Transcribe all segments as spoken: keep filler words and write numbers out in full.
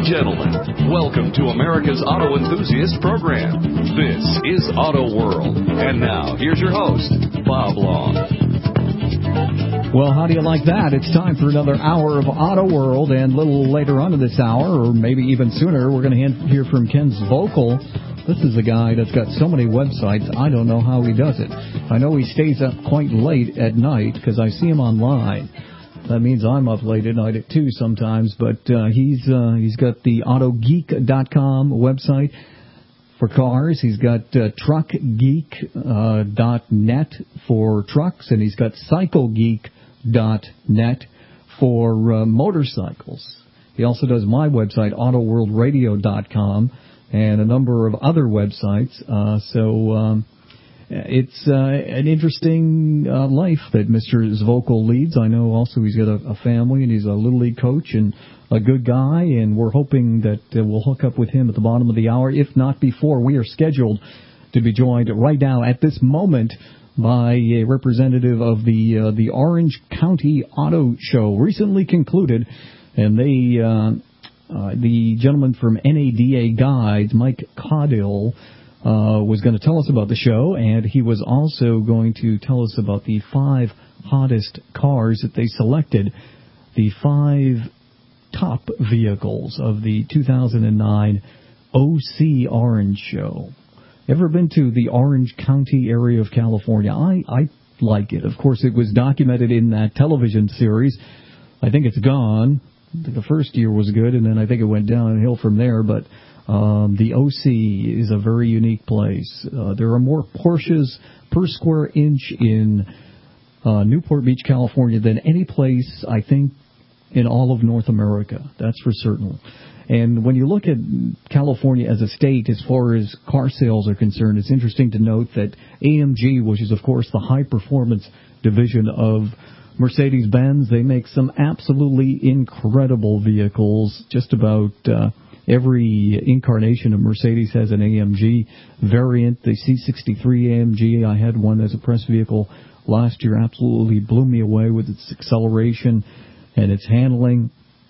gentlemen, welcome to America's Auto Enthusiast program. This is Auto World. And now, here's your host, Bob Long. Well, how do you like that? It's time for another hour of Auto World, and a little later on in this hour, or maybe even sooner, we're going to hear from Ken Zvokel. This is a guy that's got so many websites, I don't know how he does it. I know he stays up quite late at night because I see him online. That means I'm up late at night at two sometimes, but uh, he's uh, he's got the auto geek dot com website for cars. He's got uh, truck geek dot net uh, for trucks, and he's got cycle geek dot net for uh, motorcycles. He also does my website, auto world radio dot com, and a number of other websites. Uh, so um, it's uh, an interesting uh, life that Mister Zvokel leads. I know also he's got a, a family, and he's a Little League coach and a good guy, and we're hoping that uh, we'll hook up with him at the bottom of the hour, if not before. We are scheduled to be joined right now at this moment by a representative of the uh, the Orange County Auto Show, recently concluded, and they uh, uh, the gentleman from N A D A Guides, Mike Caudill, uh, was going to tell us about the show, and he was also going to tell us about the five hottest cars that they selected, the five top vehicles of the two thousand nine O C Orange Show. Ever been to the Orange County area of California? I, I like it. Of course, it was documented in that television series. I think it's gone. I think the first year was good, and then I think it went downhill from there. But um, the O C is a very unique place. Uh, there are more Porsches per square inch in uh, Newport Beach, California, than any place, I think, in all of North America. That's for certain. And when you look at California as a state, as far as car sales are concerned, it's interesting to note that A M G, which is, of course, the high-performance division of Mercedes-Benz, they make some absolutely incredible vehicles. Just about uh, every incarnation of Mercedes has an A M G variant. The C sixty-three A M G, I had one as a press vehicle last year, absolutely blew me away with its acceleration and its handling.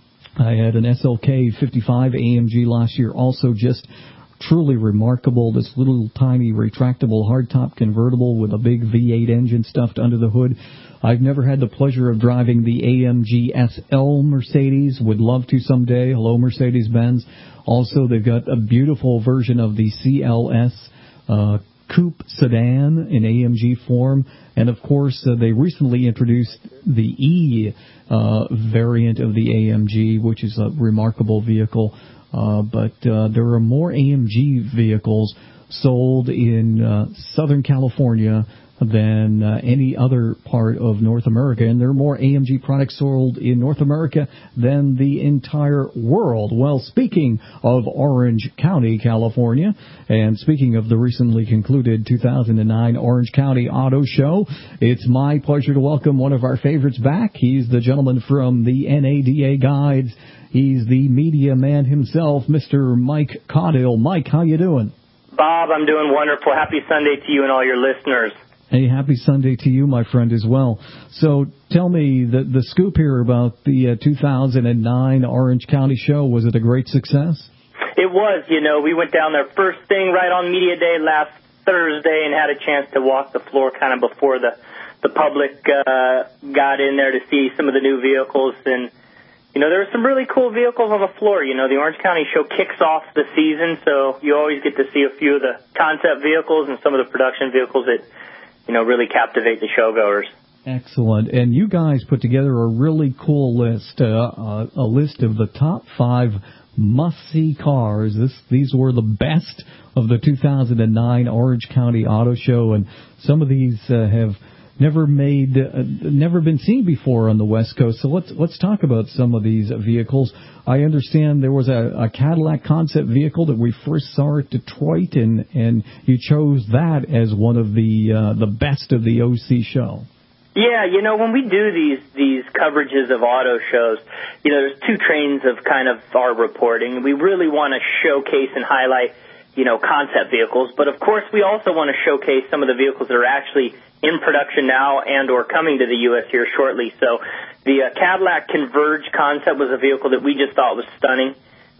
I had an S L K fifty-five A M G last year, also just truly remarkable. This little tiny retractable hardtop convertible with a big V eight engine stuffed under the hood. I've never had the pleasure of driving the A M G S L Mercedes. Would love to someday. Hello, Mercedes-Benz. Also, they've got a beautiful version of the C L S uh, coupe sedan in A M G form. And, of course, uh, they recently introduced the E uh, variant of the A M G, which is a remarkable vehicle. Uh, but uh, there are more A M G vehicles sold in uh, Southern California than uh, any other part of North America. And there are more A M G products sold in North America than the entire world. Well, speaking of Orange County, California, and speaking of the recently concluded two thousand nine Orange County Auto Show, it's my pleasure to welcome one of our favorites back. He's the gentleman from the N A D A Guides. He's the media man himself, Mister Mike Caudill. Mike, how you doing? Bob, I'm doing wonderful. Happy Sunday to you and all your listeners. Hey, happy Sunday to you, my friend, as well. So tell me the the scoop here about the uh, two thousand nine Orange County Show. Was it a great success? It was. You know, we went down there first thing right on Media Day last Thursday and had a chance to walk the floor kind of before the, the public uh, got in there to see some of the new vehicles. And, you know, there were some really cool vehicles on the floor. You know, the Orange County Show kicks off the season, so you always get to see a few of the concept vehicles and some of the production vehicles that, you know, really captivate the showgoers. Excellent. And you guys put together a really cool list, uh, uh, a list of the top five must-see cars. This, these were the best of the two thousand nine Orange County Auto Show, and some of these uh, have never made, uh, never been seen before on the West Coast. So let's let's talk about some of these vehicles. I understand there was a, a Cadillac concept vehicle that we first saw at Detroit, and, and you chose that as one of the uh, the best of the O C show. Yeah, you know, when we do these these coverages of auto shows, you know, there's two trains of kind of our reporting. We really want to showcase and highlight, you know, concept vehicles, but of course we also want to showcase some of the vehicles that are actually in production now and or coming to the U S here shortly. So the uh, Cadillac Converge concept was a vehicle that we just thought was stunning.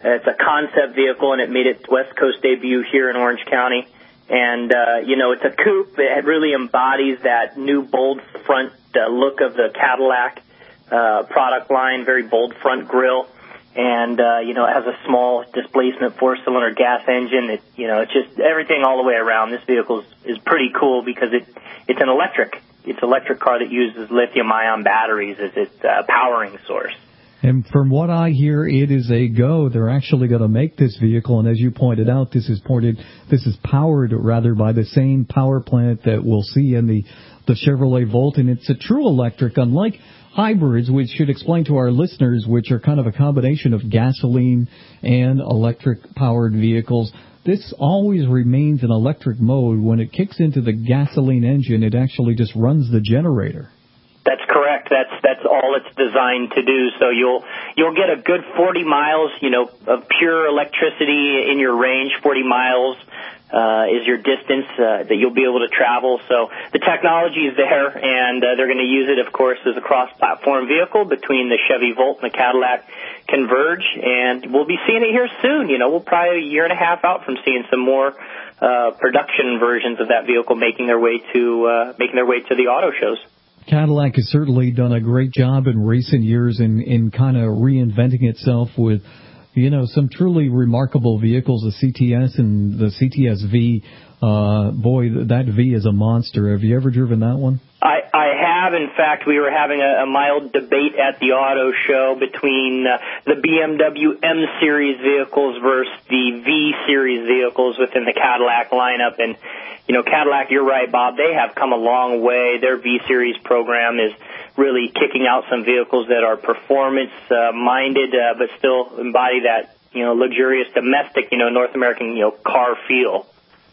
It's a concept vehicle, and it made its West Coast debut here in Orange County. And, uh, you know, it's a coupe. It really embodies that new bold front uh, look of the Cadillac uh, product line, very bold front grille. And, uh, you know, it has a small displacement four-cylinder gas engine. It, you know, it's just everything all the way around. This vehicle is, is pretty cool because it it's an electric. It's an electric car that uses lithium-ion batteries as its uh, powering source. And from what I hear, it is a go. They're actually going to make this vehicle, and as you pointed out, this is pointed, this is powered rather by the same power plant that we'll see in the the Chevrolet Volt, and it's a true electric, unlike hybrids, which should explain to our listeners, which are kind of a combination of gasoline and electric-powered vehicles. This always remains in electric mode. When it kicks into the gasoline engine, it actually just runs the generator. That's correct. That's that's all it's designed to do. So you'll you'll get a good forty miles, you know, of pure electricity in your range. forty miles uh, is your distance uh, that you'll be able to travel. So the technology is there, and uh, they're going to use it, of course, as a cross-platform vehicle between the Chevy Volt and the Cadillac Converge. And we'll be seeing it here soon. You know, we'll probably a year and a half out from seeing some more uh, production versions of that vehicle making their way to uh, making their way to the auto shows. Cadillac has certainly done a great job in recent years in, in kind of reinventing itself with, you know, some truly remarkable vehicles, the C T S and the C T S V. Uh, boy, that V is a monster. Have you ever driven that one? I, I have. In fact, we were having a, a mild debate at the auto show between uh, the B M W M-Series vehicles versus the V-Series vehicles within the Cadillac lineup. And, you know, Cadillac, you're right, Bob, they have come a long way. Their V-Series program is really kicking out some vehicles that are performance-minded, uh, uh, but still embody that, you know, luxurious domestic, you know, North American, you know, car feel.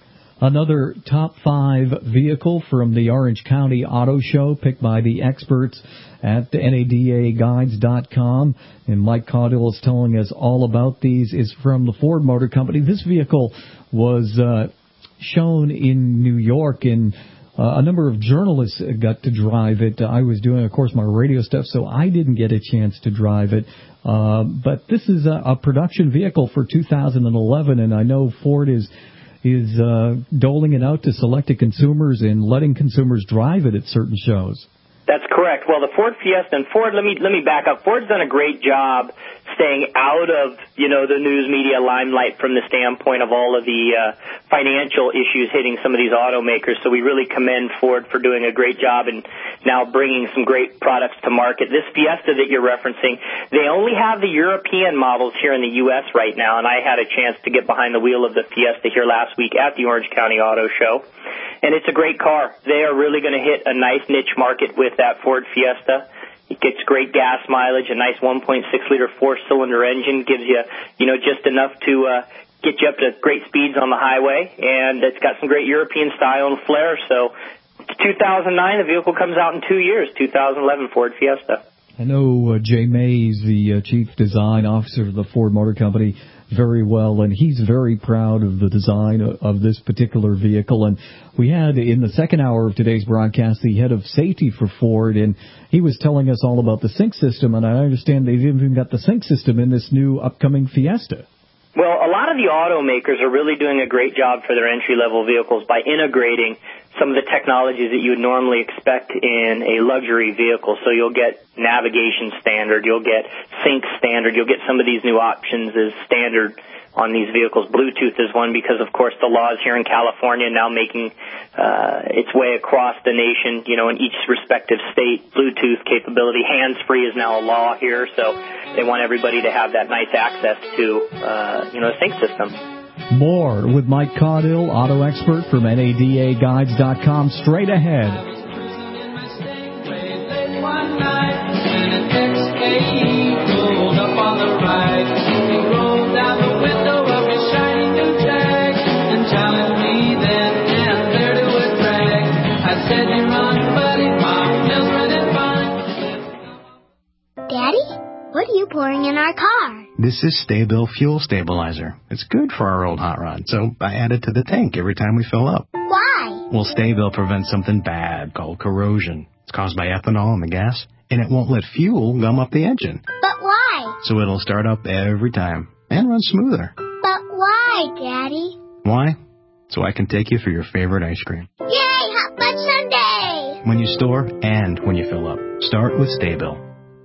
Another top five vehicle from the Orange County Auto Show picked by the experts at N A D A guides dot com. And Mike Caudill is telling us all about these, is from the Ford Motor Company. This vehicle was uh, shown in New York, and uh, a number of journalists got to drive it. I was doing, of course, my radio stuff, so I didn't get a chance to drive it. Uh, but this is a, a production vehicle for two thousand eleven, and I know Ford is is uh, doling it out to selected consumers and letting consumers drive it at certain shows. That's correct. Well, the Ford Fiesta and Ford, let me let me back up. Ford's done a great job staying out of, you know, the news media limelight from the standpoint of all of the uh, financial issues hitting some of these automakers. So we really commend Ford for doing a great job and now bringing some great products to market. This Fiesta that you're referencing, they only have the European models here in the U S right now, and I had a chance to get behind the wheel of the Fiesta here last week at the Orange County Auto Show. And it's a great car. They are really going to hit a nice niche market with that Ford Fiesta. It gets great gas mileage, a nice one point six liter four-cylinder engine, gives you, you know, just enough to uh, get you up to great speeds on the highway, and it's got some great European style and flair. So two thousand nine, the vehicle comes out in two years, two thousand eleven Ford Fiesta. I know uh, Jay Mays, the uh, chief design officer of the Ford Motor Company, very well, and he's very proud of the design of, of this particular vehicle. And we had in the second hour of today's broadcast the head of safety for Ford, and he was telling us all about the sync system, and I understand they've even got the sync system in this new upcoming Fiesta. Well, a lot of the automakers are really doing a great job for their entry-level vehicles by integrating some of the technologies that you would normally expect in a luxury vehicle. So you'll get navigation standard, you'll get sync standard, you'll get some of these new options as standard on these vehicles. Bluetooth is one because, of course, the laws here in California now making uh, its way across the nation, you know, in each respective state. Bluetooth capability, hands-free is now a law here, so they want everybody to have that nice access to, uh, you know, a sync system. More with Mike Caudill, auto expert from N A D A guides dot com, straight ahead. What are you pouring in our car? This is Sta-Bil Fuel Stabilizer. It's good for our old hot rod, so I add it to the tank every time we fill up. Why? Well, Sta-Bil prevents something bad called corrosion. It's caused by ethanol in the gas, and it won't let fuel gum up the engine. But why? So it'll start up every time. and run smoother. But why, Daddy? Why? So I can take you for your favorite ice cream. Yay, Hot Fudge Sundae! When you store and when you fill up. Start with Sta-Bil.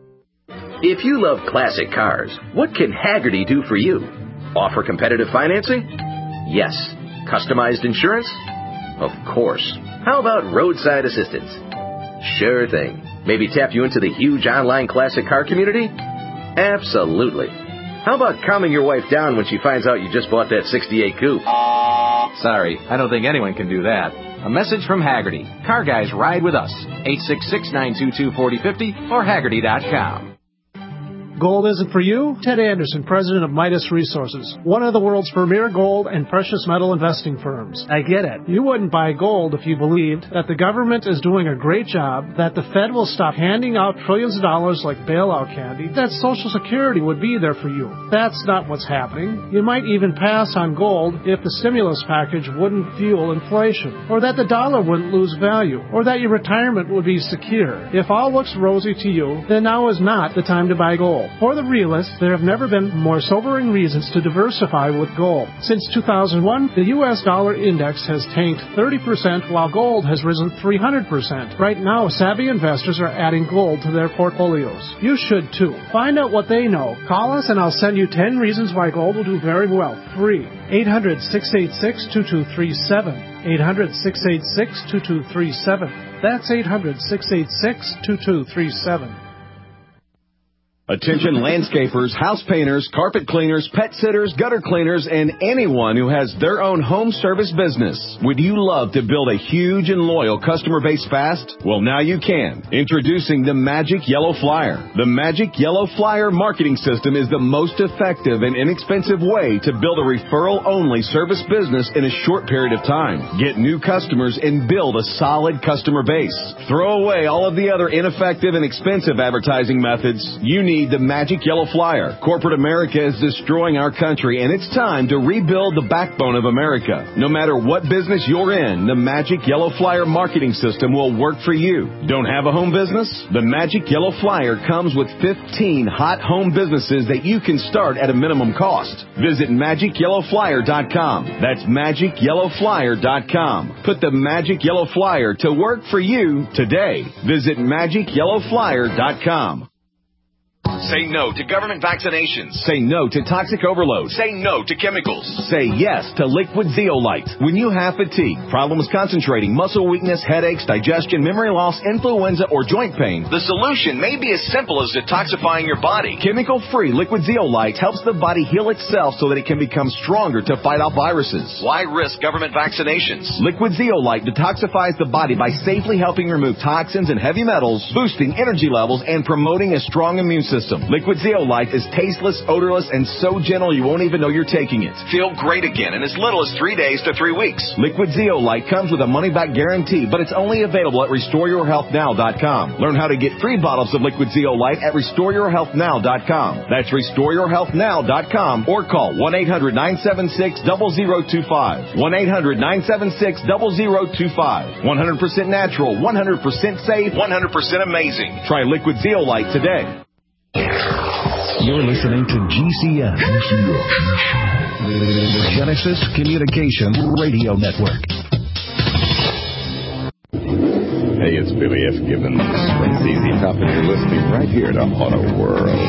If you love classic cars, what can Hagerty do for you? Offer competitive financing? Yes. Customized insurance? Of course. How about roadside assistance? Sure thing. Maybe tap you into the huge online classic car community? Absolutely. How about calming your wife down when she finds out you just bought that sixty-eight coupe? Sorry, I don't think anyone can do that. A message from Hagerty. Car guys ride with us. eight six six, nine two two, four zero five zero or Hagerty dot com. Gold isn't for you? Ted Anderson, president of Midas Resources, one of the world's premier gold and precious metal investing firms. I get it. You wouldn't buy gold if you believed that the government is doing a great job, that the Fed will stop handing out trillions of dollars like bailout candy, that Social Security would be there for you. That's not what's happening. You might even pass on gold if the stimulus package wouldn't fuel inflation, or that the dollar wouldn't lose value, or that your retirement would be secure. If all looks rosy to you, then now is not the time to buy gold. For the realists, there have never been more sobering reasons to diversify with gold. Since two thousand one, the U S dollar index has tanked thirty percent while gold has risen three hundred percent. Right now, savvy investors are adding gold to their portfolios. You should too. Find out what they know. Call us and I'll send you ten reasons why gold will do very well. Free. eight hundred, six eight six, two two three seven. eight hundred, six eight six, two two three seven. That's eight hundred, six eight six, two two three seven. Attention landscapers, house painters, carpet cleaners, pet sitters, gutter cleaners, and anyone who has their own home service business. Would you love to build a huge and loyal customer base fast? Well, now you can. Introducing the Magic Yellow Flyer. The Magic Yellow Flyer marketing system is the most effective and inexpensive way to build a referral-only service business in a short period of time. Get new customers and build a solid customer base. Throw away all of the other ineffective and expensive advertising methods. You need the Magic Yellow Flyer. Corporate America is destroying our country, and it's time to rebuild the backbone of America. No matter what business you're in, the Magic Yellow Flyer marketing system will work for you. Don't have a home business? The Magic Yellow Flyer comes with fifteen hot home businesses that you can start at a minimum cost. Visit magic yellow flyer dot com. That's magic yellow flyer dot com. Put the Magic Yellow Flyer to work for you today. Visit magic yellow flyer dot com. Say no to government vaccinations. Say no to toxic overload. Say no to chemicals. Say yes to Liquid Zeolite. When you have fatigue, problems concentrating, muscle weakness, headaches, digestion, memory loss, influenza, or joint pain, the solution may be as simple as detoxifying your body. Chemical-free Liquid Zeolite helps the body heal itself so that it can become stronger to fight off viruses. Why risk government vaccinations? Liquid Zeolite detoxifies the body by safely helping remove toxins and heavy metals, boosting energy levels, and promoting a strong immune system. Liquid Zeolite is tasteless, odorless, and so gentle you won't even know you're taking it. Feel great again in as little as three days to three weeks. Liquid Zeolite comes with a money-back guarantee, but it's only available at restore your health now dot com. Learn how to get free bottles of Liquid Zeolite at restore your health now dot com. That's restore your health now dot com or call one eight hundred, nine seven six, zero zero two five. one eight hundred, nine seven six, zero zero two five. one hundred percent natural, one hundred percent safe, one hundred percent amazing. Try Liquid Zeolite today. You're listening to G C N, the Genesis Communications Radio Network. Hey, it's Billy F. Gibbons from Z Z Top, and you're listening right here to Auto World.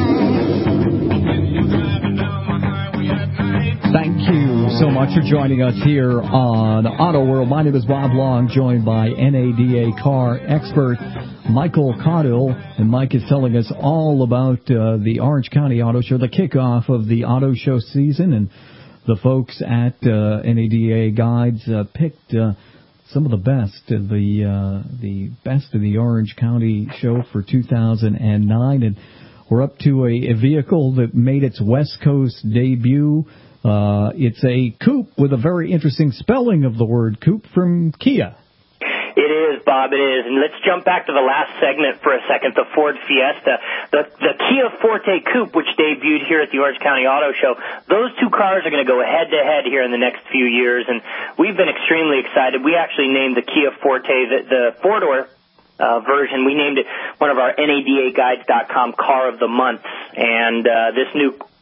Thank you so much for joining us here on Auto World. My name is Bob Long, joined by N A D A car expert Michael Caudill, and Mike is telling us all about uh, the Orange County Auto Show, the kickoff of the auto show season, and the folks at uh, N A D A Guides uh, picked uh, some of the best of the uh, the best of the Orange County show for two thousand nine, and we're up to a, a vehicle that made its West Coast debut. Uh, it's a coupe with a very interesting spelling of the word coupe from Kia. It is, Bob, it is. And let's jump back to the last segment for a second, the Ford Fiesta. The, the Kia Forte Coupe, which debuted here at the Orange County Auto Show, those two cars are going to go head-to-head here in the next few years, and we've been extremely excited. We actually named the Kia Forte, the, the four-door uh, version, we named it one of our N A D A Guides dot com Car of the Month, and uh, this new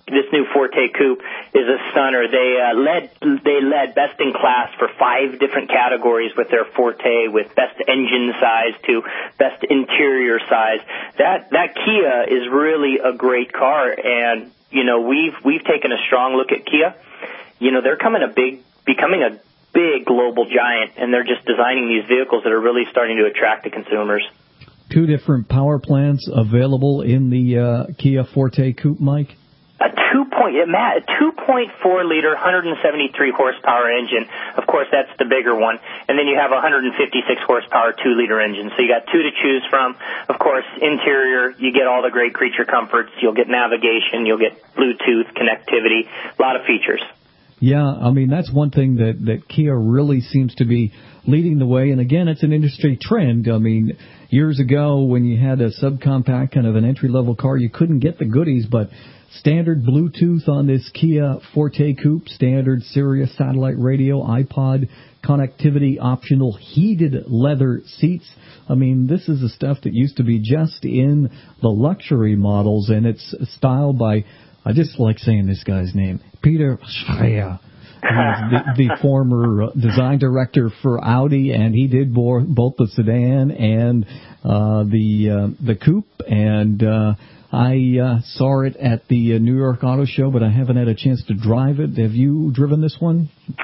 this new Forte Coupe is a stunner. They uh, led they led best in class for five different categories with their Forte, with best engine size to best interior size. That that Kia is really a great car, and you know we've we've taken a strong look at Kia. You know they're coming a big becoming a big global giant, and they're just designing these vehicles that are really starting to attract the consumers. Two different power plants available in the uh, Kia Forte Coupe, Mike? A two point, Matt, a two point four liter, one hundred seventy-three horsepower engine. Of course, that's the bigger one. And then you have a one hundred fifty-six horsepower two liter engine. So you got two to choose from. Of course, interior, you get all the great creature comforts. You'll get navigation. You'll get Bluetooth connectivity. A lot of features. Yeah, I mean, that's one thing that, that Kia really seems to be leading the way. And again, it's an industry trend. I mean, years ago when you had a subcompact kind of an entry-level car, you couldn't get the goodies, but standard Bluetooth on this Kia Forte Coupe, standard Sirius satellite radio, iPod connectivity, optional heated leather seats. I mean, this is the stuff that used to be just in the luxury models, and it's styled by, I just like saying this guy's name, Peter Schreier. the, the former uh, design director for Audi, and he did bo- both the sedan and uh, the uh, the coupe. And uh, I uh, saw it at the uh, New York Auto Show, but I haven't had a chance to drive it. Have you driven this one?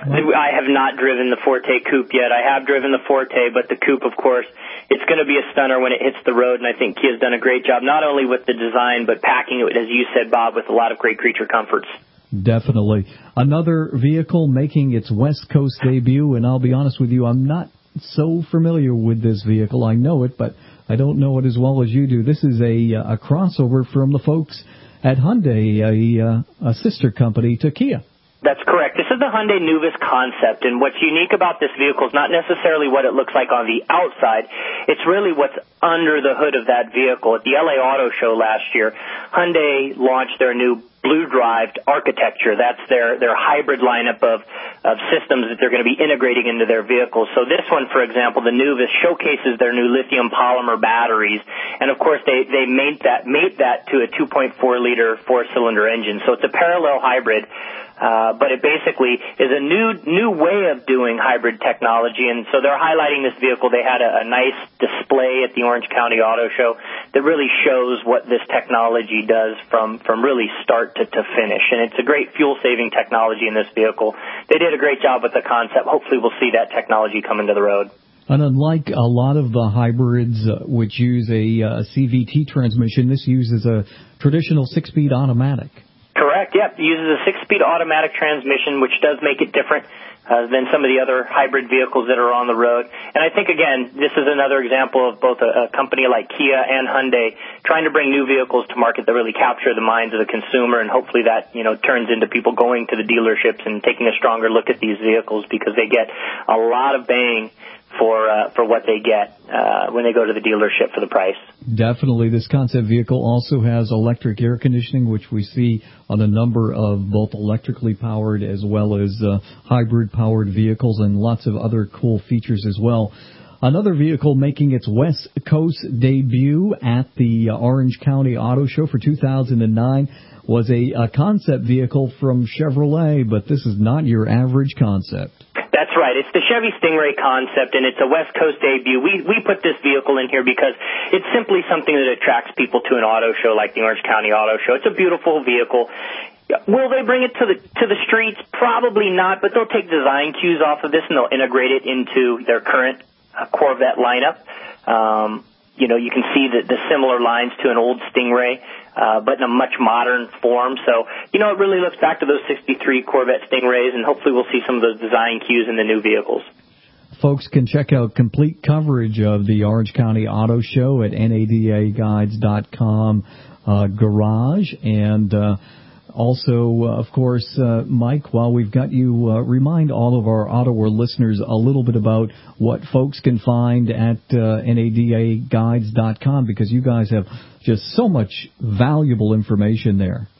I have not driven the Forte Coupe yet. I have driven the Forte, but the Coupe, of course, it's going to be a stunner when it hits the road, and I think Kia's done a great job, not only with the design, but packing it, as you said, Bob, with a lot of great creature comforts. Definitely. Another vehicle making its West Coast debut, and I'll be honest with you, I'm not so familiar with this vehicle. I know it, but I don't know it as well as you do. This is a, a crossover from the folks at Hyundai, a, a sister company to Kia. That's correct. This is the Hyundai Nuvis concept, and what's unique about this vehicle is not necessarily what it looks like on the outside. It's really what's under the hood of that vehicle. At the L A Auto Show last year, Hyundai launched their new Blue-Drive architecture. That's their, their hybrid lineup of, of systems that they're going to be integrating into their vehicles. So this one, for example, the Nuvis, showcases their new lithium polymer batteries, and of course they, they made that, made that to a two point four liter four-cylinder engine. So it's a parallel hybrid. Uh, but it basically is a new new way of doing hybrid technology, and so they're highlighting this vehicle. They had a, a nice display at the Orange County Auto Show that really shows what this technology does from, from really start to, to finish, and it's a great fuel-saving technology in this vehicle. They did a great job with the concept. Hopefully we'll see that technology come into the road. And unlike a lot of the hybrids uh, which use a uh, C V T transmission, this uses a traditional six-speed automatic. Correct, yep. It uses a six-speed automatic transmission, which does make it different uh, than some of the other hybrid vehicles that are on the road. And I think, again, this is another example of both a, a company like Kia and Hyundai trying to bring new vehicles to market that really capture the minds of the consumer, and hopefully that, you know, turns into people going to the dealerships and taking a stronger look at these vehicles, because they get a lot of bang for uh, for what they get uh, when they go to the dealership for the price. Definitely. This concept vehicle also has electric air conditioning, which we see on a number of both electrically powered as well as uh, hybrid-powered vehicles, and lots of other cool features as well. Another vehicle making its West Coast debut at the uh, Orange County Auto Show for two thousand nine was a, a concept vehicle from Chevrolet, but this is not your average concept. That's right. It's the Chevy Stingray concept, and it's a West Coast debut. We we put this vehicle in here because it's simply something that attracts people to an auto show like the Orange County Auto Show. It's a beautiful vehicle. Will they bring it to the to the streets? Probably not, but they'll take design cues off of this, and they'll integrate it into their current uh, Corvette lineup. Um, you know, you can see the, the similar lines to an old Stingray, uh, but in a much modern form. So, you know, it really looks back to those sixty-three Corvette Stingrays, and hopefully we'll see some of those design cues in the new vehicles. Folks can check out complete coverage of the Orange County Auto Show at N A D A guides dot com uh, garage. And uh, also, uh, of course, uh, Mike, while we've got you, uh, remind all of our Auto World listeners a little bit about what folks can find at uh, N A D A guides dot com, because you guys have just so much valuable information there.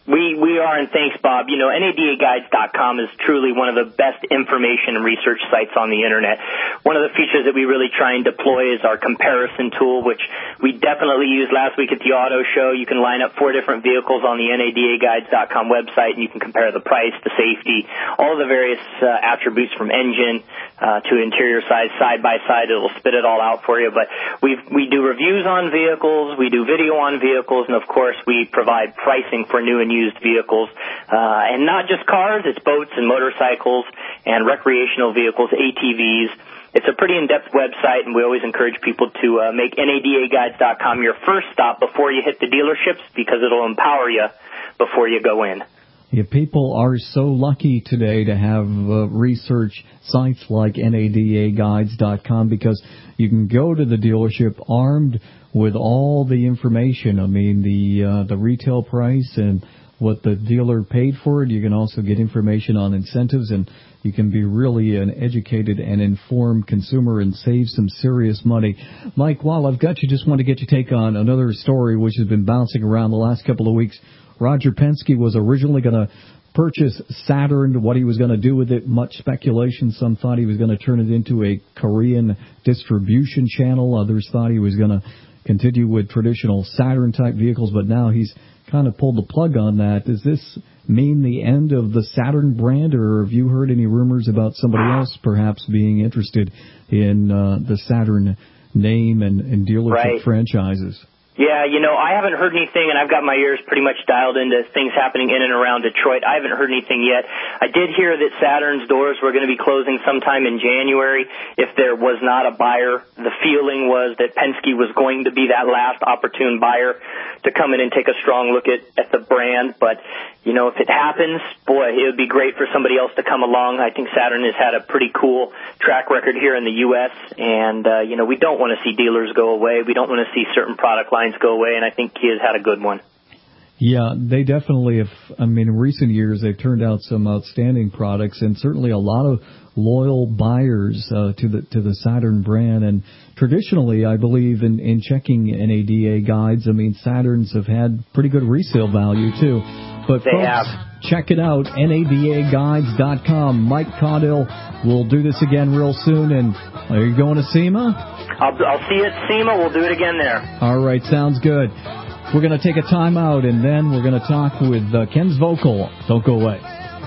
We we are, and thanks, Bob. You know, N A D A guides dot com is truly one of the best information and research sites on the Internet. One of the features that we really try and deploy is our comparison tool, which we definitely used last week at the auto show. You can line up four different vehicles on the N A D A guides dot com website, and you can compare the price, the safety, all of the various uh, attributes from engine uh, to interior size, side by side. It'll spit it all out for you. But we we do reviews on vehicles, we do video on vehicles, and, of course, we provide pricing for new and used vehicles, uh, and not just cars, it's boats and motorcycles and recreational vehicles, A T Vs. It's a pretty in-depth website, and we always encourage people to uh, make N A D A guides dot com your first stop before you hit the dealerships, because it'll empower you before you go in. Yeah, people are so lucky today to have uh, research sites like N A D A guides dot com, because you can go to the dealership armed with all the information. I mean, the uh, the retail price and what the dealer paid for it. You can also get information on incentives, and you can be really an educated and informed consumer and save some serious money. Mike, while I've got you, just want to get your take on another story which has been bouncing around the last couple of weeks. Roger Penske was originally going to purchase Saturn. What he was going to do with it, much speculation. Some thought he was going to turn it into a Korean distribution channel. Others thought he was going to continue with traditional Saturn-type vehicles, but now he's kind of pulled the plug on that. Does this mean the end of the Saturn brand, or have you heard any rumors about somebody else perhaps being interested in uh, the Saturn name and, and dealership right. franchises? Yeah, you know, I haven't heard anything, and I've got my ears pretty much dialed into things happening in and around Detroit. I haven't heard anything yet. I did hear that Saturn's doors were going to be closing sometime in January if there was not a buyer. The feeling was that Penske was going to be that last opportune buyer to come in and take a strong look at, at the brand. But, you know, if it happens, boy, it would be great for somebody else to come along. I think Saturn has had a pretty cool track record here in the U S, and, uh, you know, we don't want to see dealers go away. We don't want to see certain product lines go away, and I think he has had a good one. Yeah, they definitely have. I mean, in recent years, they've turned out some outstanding products, and certainly a lot of loyal buyers uh, to the to the Saturn brand. And traditionally, I believe in, in checking N A D A guides, I mean, Saturns have had pretty good resale value, too. But they folks, have. Check it out, N A D A guides dot com. Mike Caudill will do this again real soon. And are you going to SEMA? I'll, I'll see you at SEMA. We'll do it again there. All right, sounds good. We're going to take a time out, and then we're going to talk with uh, Ken Zvokel. Don't go away.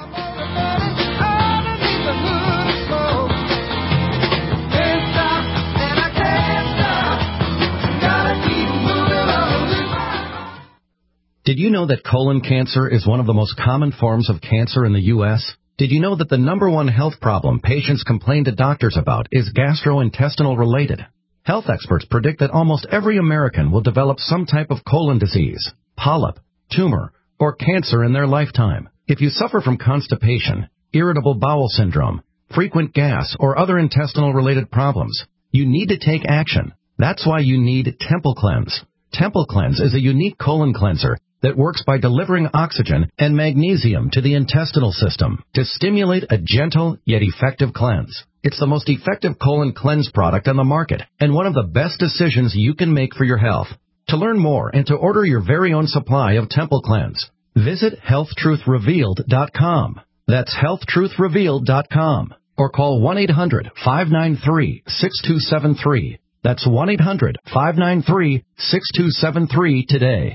Did you know that colon cancer is one of the most common forms of cancer in the U S? Did you know that the number one health problem patients complain to doctors about is gastrointestinal related? Health experts predict that almost every American will develop some type of colon disease, polyp, tumor, or cancer in their lifetime. If you suffer from constipation, irritable bowel syndrome, frequent gas, or other intestinal-related problems, you need to take action. That's why you need Temple Cleanse. Temple Cleanse is a unique colon cleanser that works by delivering oxygen and magnesium to the intestinal system to stimulate a gentle yet effective cleanse. It's the most effective colon cleanse product on the market and one of the best decisions you can make for your health. To learn more and to order your very own supply of Temple Cleanse, visit health truth revealed dot com. That's health truth revealed dot com. Or call one eight hundred five nine three six two seven three. That's one eight hundred five nine three six two seven three today.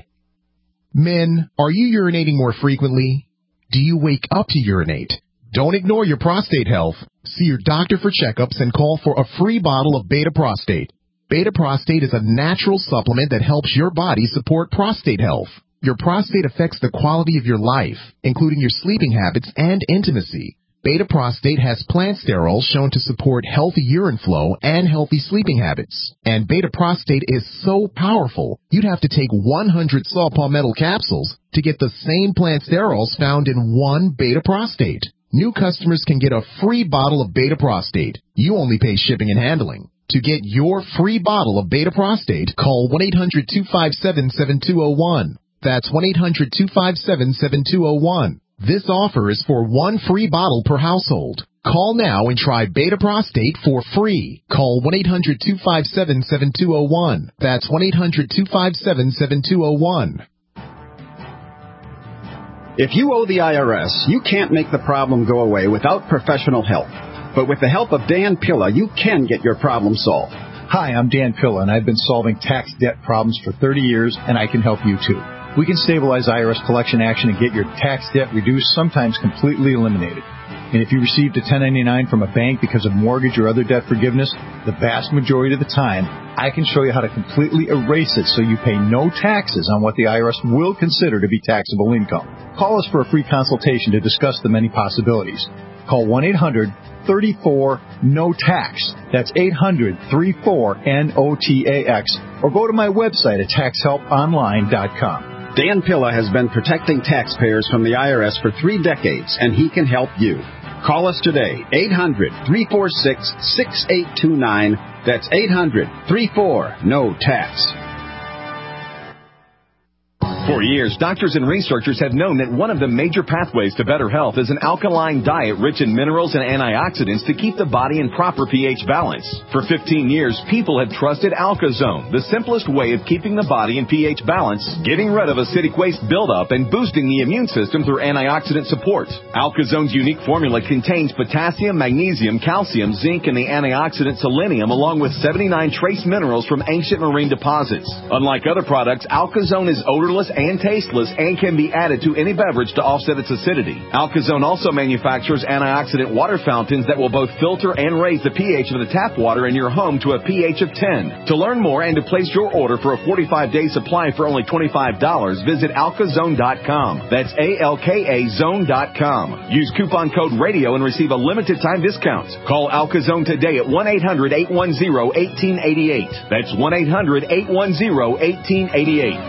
Men, are you urinating more frequently? Do you wake up to urinate? Don't ignore your prostate health. See your doctor for checkups and call for a free bottle of Beta Prostate. Beta Prostate is a natural supplement that helps your body support prostate health. Your prostate affects the quality of your life, including your sleeping habits and intimacy. Beta Prostate has plant sterols shown to support healthy urine flow and healthy sleeping habits. And Beta Prostate is so powerful, you'd have to take one hundred saw palmetto capsules to get the same plant sterols found in one Beta Prostate. New customers can get a free bottle of Beta Prostate. You only pay shipping and handling. To get your free bottle of Beta Prostate, call one eight hundred two five seven seven two zero one. That's one eight hundred two five seven seven two zero one. This offer is for one free bottle per household. Call now and try Beta Prostate for free. Call one eight hundred two five seven seven two zero one. That's one eight hundred two five seven seven two zero one. If you owe the I R S, you can't make the problem go away without professional help. But with the help of Dan Pilla, you can get your problem solved. Hi, I'm Dan Pilla, and I've been solving tax debt problems for thirty years, and I can help you too. We can stabilize I R S collection action and get your tax debt reduced, sometimes completely eliminated. And if you received a ten ninety-nine from a bank because of mortgage or other debt forgiveness, the vast majority of the time, I can show you how to completely erase it so you pay no taxes on what the I R S will consider to be taxable income. Call us for a free consultation to discuss the many possibilities. Call one eight hundred thirty-four N O T A X. That's eight hundred thirty-four N O T A X. Or go to my website at tax help online dot com. Dan Pilla has been protecting taxpayers from the I R S for three decades, and he can help you. Call us today, eight hundred three four six six eight two nine. That's eight hundred thirty-four N O T A X. For years, doctors and researchers have known that one of the major pathways to better health is an alkaline diet rich in minerals and antioxidants to keep the body in proper pH balance. For fifteen years, people have trusted AlkaZone, the simplest way of keeping the body in pH balance, getting rid of acidic waste buildup, and boosting the immune system through antioxidant support. AlkaZone's unique formula contains potassium, magnesium, calcium, zinc, and the antioxidant selenium, along with seventy-nine trace minerals from ancient marine deposits. Unlike other products, AlkaZone is odorless and tasteless and can be added to any beverage to offset its acidity. AlkaZone also manufactures antioxidant water fountains that will both filter and raise the pH of the tap water in your home to a pH of ten. To learn more and to place your order for a forty-five day supply for only twenty-five dollars, visit alkazone dot com. That's A L K A zone dot com. Use coupon code RADIO and receive a limited time discount. Call AlkaZone today at one eight hundred eight one zero one eight eight eight. That's one eight hundred eight one zero one eight eight eight.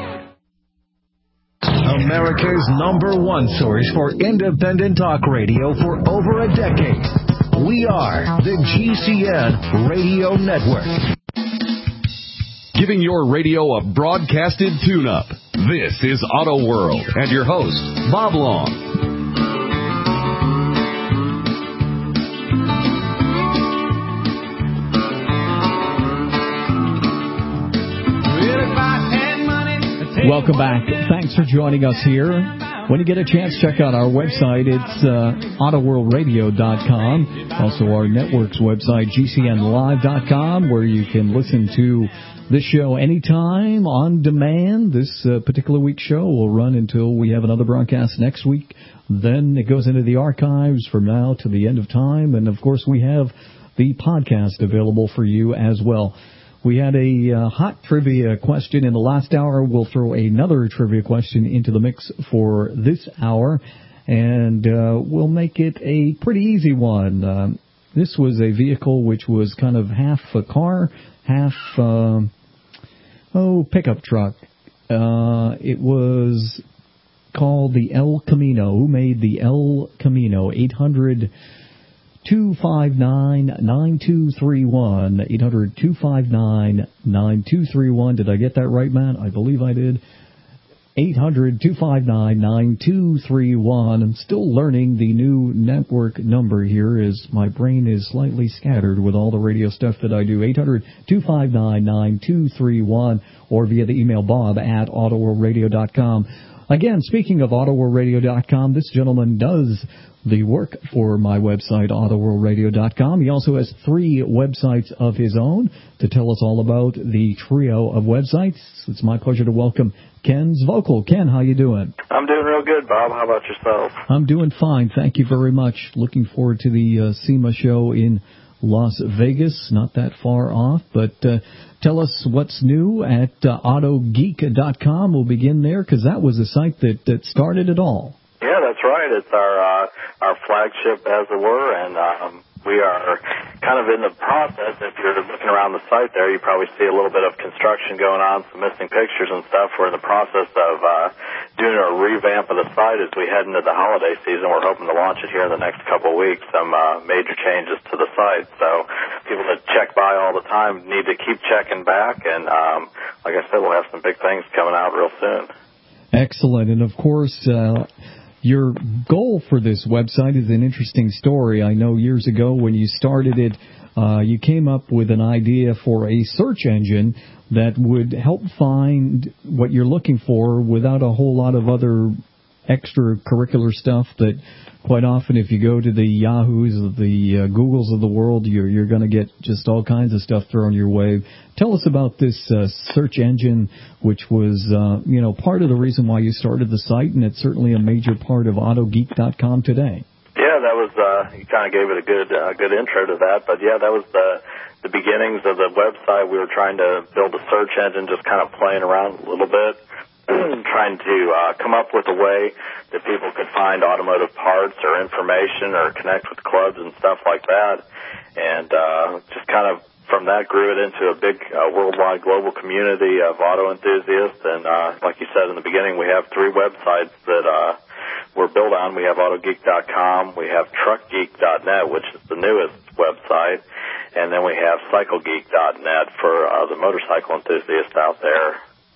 America's number one source for independent talk radio for over a decade. We are the G C N Radio Network. Giving your radio a broadcasted tune-up. This is Auto World and your host, Bob Long. Welcome back. Thanks for joining us here. When you get a chance, check out our website. It's uh, auto world radio dot com. Also our network's website, G C N live dot com, where you can listen to this show anytime, on demand. This uh, particular week's show will run until we have another broadcast next week. Then it goes into the archives from now to the end of time. And, of course, we have the podcast available for you as well. We had a uh, hot trivia question in the last hour. We'll throw another trivia question into the mix for this hour, and uh, we'll make it a pretty easy one. Uh, this was a vehicle which was kind of half a car, half, uh, oh, pickup truck. Uh, it was called the El Camino. Who made the El Camino? eight hundred two five nine nine two three one. eight hundred two five nine nine two three one. Did I get that right, Matt? I believe I did. eight hundred two five nine nine two three one. I'm still learning the new network number here as my brain is slightly scattered with all the radio stuff that I do. eight hundred two five nine nine two three one or via the email bob at auto world radio dot com. Again, speaking of auto world radio dot com, this gentleman does the work for my website, auto world radio dot com. He also has three websites of his own to tell us all about the trio of websites. It's my pleasure to welcome Ken Zvokel. Ken, how you doing? I'm doing real good, Bob. How about yourself? I'm doing fine. Thank you very much. Looking forward to the uh, SEMA show in Las Vegas, not that far off. But uh, tell us what's new at uh, auto geek dot com. We'll begin there because that was the site that, that started it all. Yeah, that's right. It's our uh, our flagship, as it were, and um, we are kind of in the process. If you're looking around the site there, you probably see a little bit of construction going on, some missing pictures and stuff. We're in the process of uh, doing a revamp of the site as we head into the holiday season. We're hoping to launch it here in the next couple of weeks, some uh, major changes to the site. So people that check by all the time need to keep checking back, and um, like I said, we'll have some big things coming out real soon. Excellent. And, of course, uh, your goal for this website is an interesting story. I know years ago when you started it, uh, you came up with an idea for a search engine that would help find what you're looking for without a whole lot of other extracurricular stuff that quite often if you go to the Yahoos, the uh, Googles of the world, you're, you're going to get just all kinds of stuff thrown your way. Tell us about this uh, search engine, which was, uh, you know, part of the reason why you started the site, and it's certainly a major part of auto geek dot com today. Yeah, that was, uh, you kind of gave it a good, uh, good intro to that, but yeah, that was the, the beginnings of the website. We were trying to build a search engine, just kind of playing around a little bit, trying to, uh, come up with a way that people could find automotive parts or information or connect with clubs and stuff like that. And, uh, just kind of from that grew it into a big, uh, worldwide global community of auto enthusiasts. And, uh, like you said in the beginning, we have three websites that, uh, we're built on. We have auto geek dot com, we have truck geek dot net, which is the newest website, and then we have cycle geek dot net for uh, the motorcycle enthusiast out there.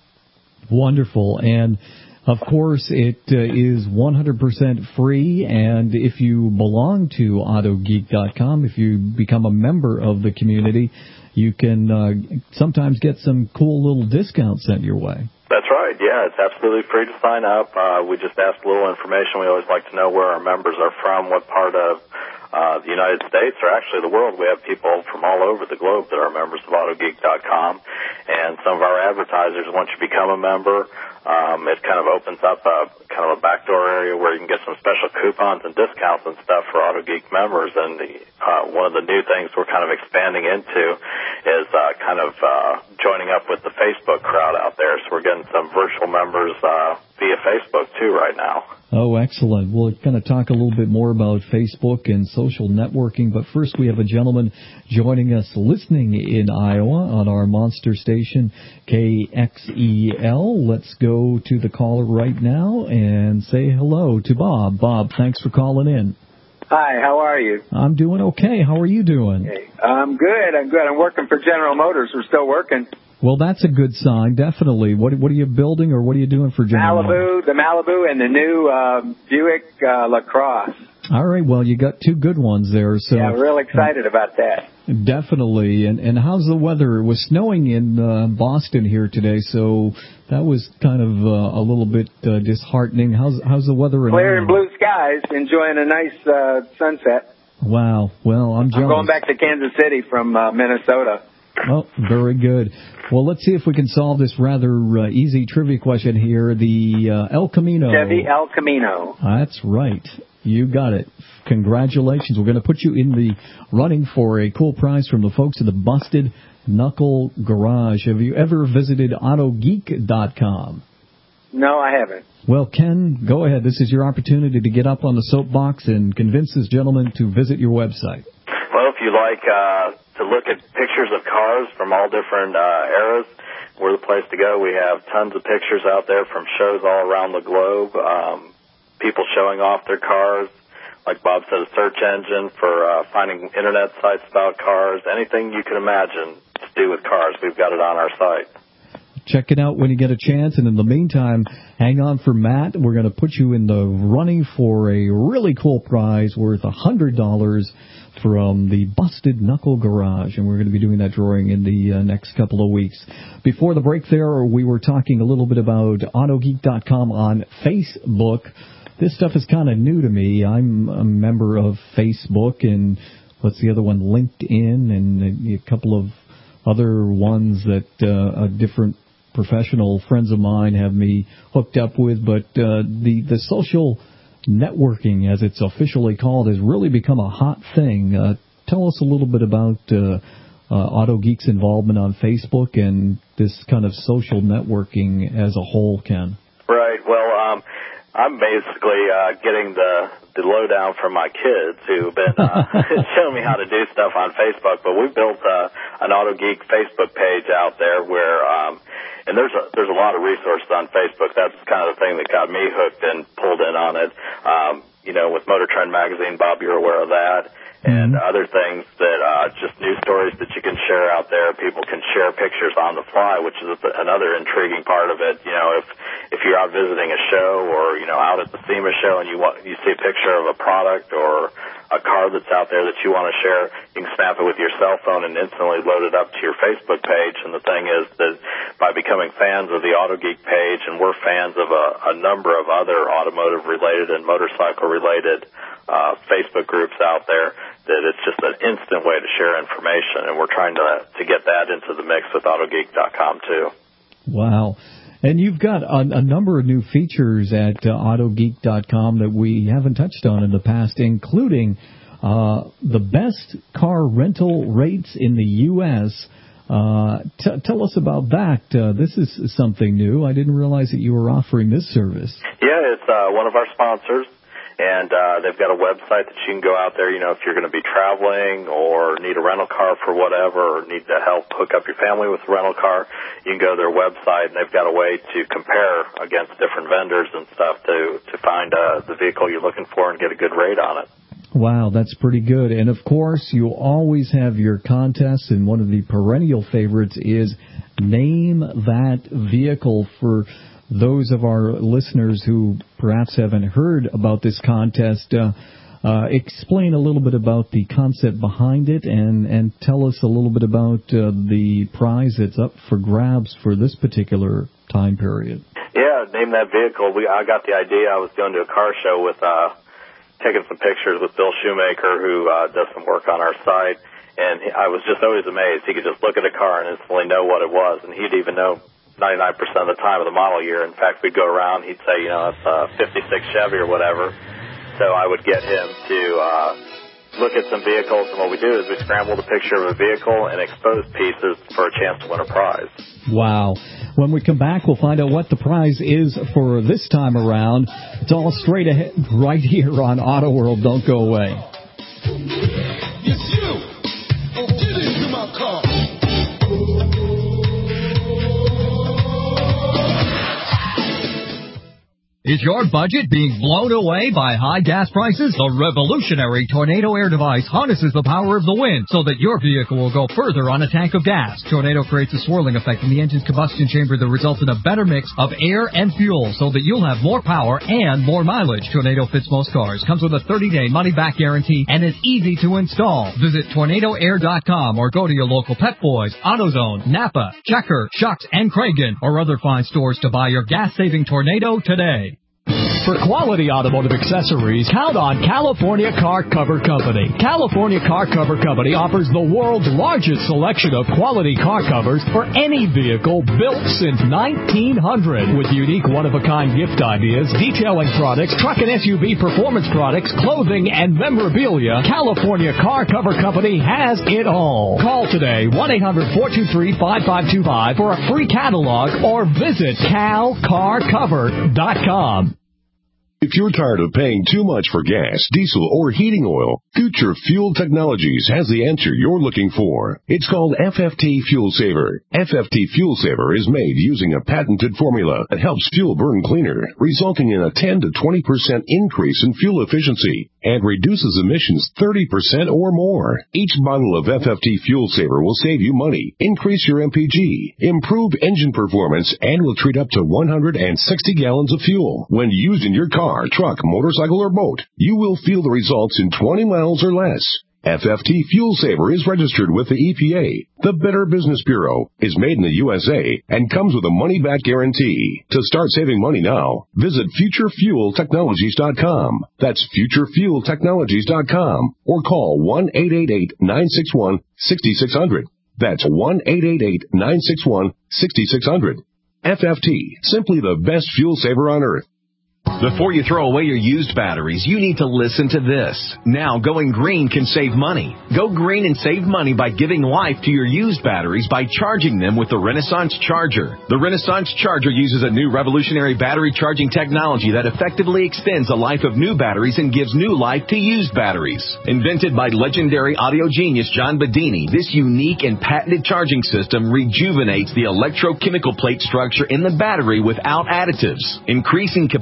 Wonderful. And, of course, it uh, is one hundred percent free, and if you belong to auto geek dot com, if you become a member of the community, you can uh, sometimes get some cool little discounts sent your way. That's right, yeah, it's absolutely free to sign up. Uh, we just ask a little information. We always like to know where our members are from, what part of uh, the United States or actually the world. We have people from all over the globe that are members of auto geek dot com, and some of our advertisers, once you become a member, um, it kind of opens up a kind of a backdoor area where you can get some special coupons and discounts and stuff for AutoGeek members. And the, uh, one of the new things we're kind of expanding into is uh, kind of uh, joining up with the Facebook crowd out there. So we're getting some virtual members uh, via Facebook too right now. Oh, excellent. We'll kind of talk a little bit more about Facebook and social networking, but first we have a gentleman joining us listening in Iowa on our monster station, K X E L. Let's go to the caller right now and say hello to Bob. Bob, thanks for calling in. Hi, how are you? I'm doing okay. How are you doing? Hey, I'm good. I'm good. I'm working for General Motors. We're still working. Well, that's a good sign, definitely. What what are you building, or what are you doing for General Malibu, Motors? the Malibu, and the new uh, Buick uh, LaCrosse. All right, well, you got two good ones there. So yeah, I'm real excited uh, about that. Definitely. And and how's the weather? It was snowing in uh, Boston here today, so that was kind of uh, a little bit uh, disheartening. How's how's the weather? Clear and blue skies, enjoying a nice uh, sunset. Wow. Well, I'm jealous. I'm going back to Kansas City from uh, Minnesota. Oh, very good. Well, let's see if we can solve this rather uh, easy trivia question here. The uh, El Camino. Chevy El Camino. That's right. You got it. Congratulations. We're going to put you in the running for a cool prize from the folks at the Busted Knuckle Garage. Have you ever visited auto geek dot com? No, I haven't. Well, Ken, go ahead. This is your opportunity to get up on the soapbox and convince this gentleman to visit your website. Well, if you like uh, to look at pictures of cars from all different uh, eras, we're the place to go. We have tons of pictures out there from shows all around the globe, um, people showing off their cars. Like Bob said, a search engine for uh, finding Internet sites about cars. Anything you can imagine to do with cars, we've got it on our site. Check it out when you get a chance, and in the meantime, hang on for Matt. We're going to put you in the running for a really cool prize worth one hundred dollars from the Busted Knuckle Garage, and we're going to be doing that drawing in the uh, next couple of weeks. Before the break there, we were talking a little bit about auto geek dot com on Facebook. This stuff is kind of new to me. I'm a member of Facebook, and what's the other one, LinkedIn, and a couple of other ones that uh, a different professional friends of mine have me hooked up with. But uh, the, the social networking, as it's officially called, has really become a hot thing. Uh, tell us a little bit about uh, uh, AutoGeek's involvement on Facebook and this kind of social networking as a whole, Ken. Right. Well, um, I'm basically uh, getting the, the lowdown from my kids who've been uh, showing me how to do stuff on Facebook. But we built uh, an AutoGeek Facebook page out there where, um, and there's a, there's a lot of resources on Facebook. That's kind of the thing that got me hooked and pulled in on it. Um, you know, with Motor Trend Magazine, Bob, you're aware of that. And other things that, uh, just news stories that you can share out there. People can share pictures on the fly, which is another intriguing part of it. You know, if, if you're out visiting a show or, you know, out at the SEMA show and you want, you see a picture of a product or a car that's out there that you want to share, you can snap it with your cell phone and instantly load it up to your Facebook page. And the thing is that by becoming fans of the Auto Geek page, and we're fans of a, a number of other automotive-related and motorcycle-related uh, Facebook groups out there, that it's just an instant way to share information, and we're trying to to get that into the mix with auto geek dot com too. Wow. And you've got a, a number of new features at uh, auto geek dot com that we haven't touched on in the past, including uh, the best car rental rates in the U S Uh, t- tell us about that. Uh, this is something new. I didn't realize that you were offering this service. Yeah, it's uh, one of our sponsors. And uh, they've got a website that you can go out there, you know, if you're going to be traveling or need a rental car for whatever, or need to help hook up your family with a rental car, you can go to their website, and they've got a way to compare against different vendors and stuff to, to find uh, the vehicle you're looking for and get a good rate on it. Wow, that's pretty good. And, of course, you always have your contests, and one of the perennial favorites is Name That Vehicle. For those of our listeners who perhaps haven't heard about this contest, uh, uh, explain a little bit about the concept behind it, and, and tell us a little bit about uh, the prize that's up for grabs for this particular time period. Yeah, Name That Vehicle. We I got the idea. I was going to a car show with uh, taking some pictures with Bill Shoemaker, who uh, does some work on our site, and he, I was just always amazed. He could just look at a car and instantly know what it was, and he'd even know ninety-nine percent of the time of the model year. In fact, we'd go around, he'd say, you know, it's a fifty-six Chevy or whatever. So I would get him to uh, look at some vehicles, and what we do is we scramble the picture of a vehicle and expose pieces for a chance to win a prize. Wow. When we come back, we'll find out what the prize is for this time around. It's all straight ahead right here on Auto World. Don't go away. It's you. Oh, get into my car. Is your budget being blown away by high gas prices? The revolutionary Tornado Air device harnesses the power of the wind so that your vehicle will go further on a tank of gas. Tornado creates a swirling effect in the engine's combustion chamber that results in a better mix of air and fuel so that you'll have more power and more mileage. Tornado fits most cars, comes with a thirty-day money-back guarantee, and is easy to install. Visit tornado air dot com or go to your local Pep Boys, AutoZone, Napa, Checker, Shucks, and Kragen, or other fine stores to buy your gas-saving Tornado today. For quality automotive accessories, count on California Car Cover Company. California Car Cover Company offers the world's largest selection of quality car covers for any vehicle built since nineteen hundred. With unique one-of-a-kind gift ideas, detailing products, truck and S U V performance products, clothing, and memorabilia, California Car Cover Company has it all. Call today, one eight hundred four two three five five two five for a free catalog, or visit cal car cover dot com. If you're tired of paying too much for gas, diesel, or heating oil, Future Fuel Technologies has the answer you're looking for. It's called F F T Fuel Saver. F F T Fuel Saver is made using a patented formula that helps fuel burn cleaner, resulting in a ten to twenty percent increase in fuel efficiency and reduces emissions thirty percent or more. Each bottle of F F T Fuel Saver will save you money, increase your M P G, improve engine performance, and will treat up to one hundred sixty gallons of fuel. When used in your car, truck, motorcycle, or boat, you will feel the results in twenty miles or less. F F T Fuel Saver is registered with the E P A, the Better Business Bureau, is made in the U S A, and comes with a money-back guarantee. To start saving money now, visit future fuel technologies dot com. That's future fuel technologies dot com, or call one eight eight eight nine six one six six zero zero. That's one eight eight eight nine six one six six zero zero. F F T, simply the best fuel saver on earth. Before you throw away your used batteries, you need to listen to this. Now, going green can save money. Go green and save money by giving life to your used batteries by charging them with the Renaissance Charger. The Renaissance Charger uses a new revolutionary battery charging technology that effectively extends the life of new batteries and gives new life to used batteries. Invented by legendary audio genius John Bedini, this unique and patented charging system rejuvenates the electrochemical plate structure in the battery without additives, increasing capacity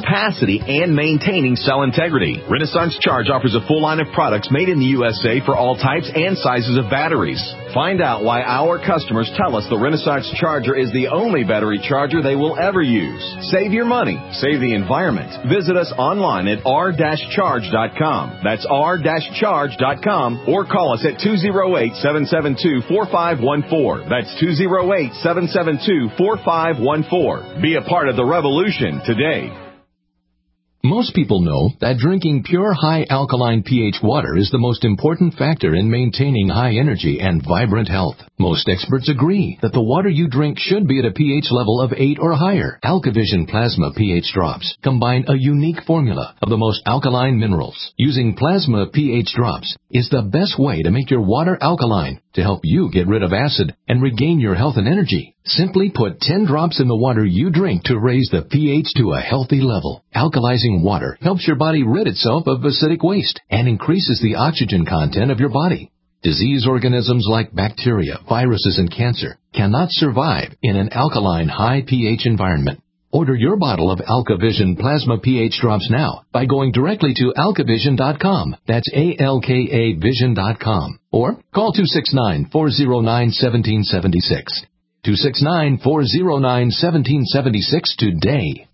capacity and maintaining cell integrity. Renaissance Charge offers a full line of products made in the U S A for all types and sizes of batteries. Find out why our customers tell us the Renaissance Charger is the only battery charger they will ever use. Save your money. Save the environment. Visit us online at r dash charge dot com. That's r dash charge dot com, or call us at two oh eight, seven seven two, four five one four. That's two oh eight, seven seven two, four five one four. Be a part of the revolution today. Most people know that drinking pure high alkaline pH water is the most important factor in maintaining high energy and vibrant health. Most experts agree that the water you drink should be at a pH level of eight or higher. AlkaVision Plasma pH Drops combine a unique formula of the most alkaline minerals. Using Plasma pH Drops is the best way to make your water alkaline to help you get rid of acid and regain your health and energy. Simply put ten drops in the water you drink to raise the pH to a healthy level. Alkalizing water helps your body rid itself of acidic waste and increases the oxygen content of your body. Disease organisms like bacteria, viruses, and cancer cannot survive in an alkaline high pH environment. Order your bottle of AlkaVision Plasma pH Drops now by going directly to alka vision dot com. That's A L K A vision dot com. Or call two six nine, four oh nine, one seven seven six. two six nine, four oh nine, one seven seven six today.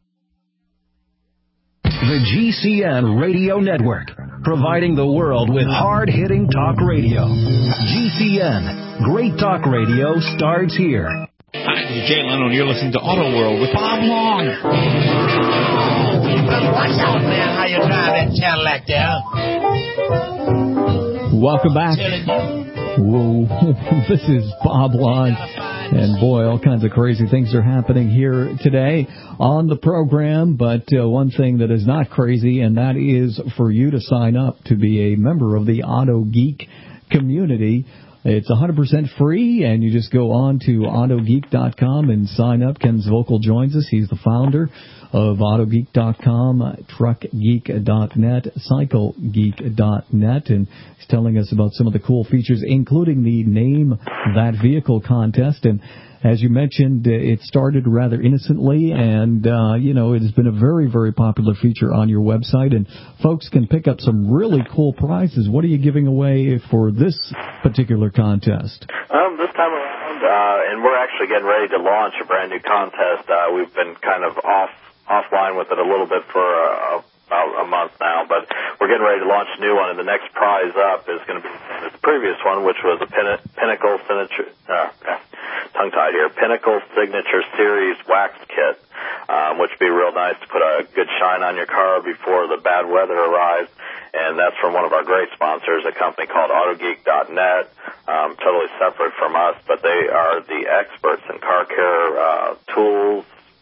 The G C N Radio Network, providing the world with hard-hitting talk radio. G C N, great talk radio starts here. Hi, this is Jay Leno, and you're listening to Auto World with Bob Long. You better watch out, man, how you drive that Cadillac there. Welcome back. Whoa, this is Bob Long. And boy, all kinds of crazy things are happening here today on the program. But uh, one thing that is not crazy, and that is for you to sign up to be a member of the Auto Geek community. It's one hundred percent free, and you just go on to auto geek dot com and sign up. Ken Zvokel joins us. He's the founder of auto geek dot com, truck geek dot net, cycle geek dot net, and he's telling us about some of the cool features, including the Name That Vehicle contest. And as you mentioned, it started rather innocently, and, uh, you know, it has been a very, very popular feature on your website, and folks can pick up some really cool prizes. What are you giving away for this particular contest? Um, this time around, uh, and we're actually getting ready to launch a brand new contest. Uh, we've been kind of off offline with it a little bit for uh, about a month now, but we're getting ready to launch a new one, and the next prize up is going to be the previous one, which was a pin- Pinnacle Signature, uh, tongue-tied here, Pinnacle Signature Series Wax Kit, um, which would be real nice to put a good shine on your car before the bad weather arrives. And that's from one of our great sponsors, a company called auto geek dot net, um, totally separate from us, but they are the experts in car care uh, tools,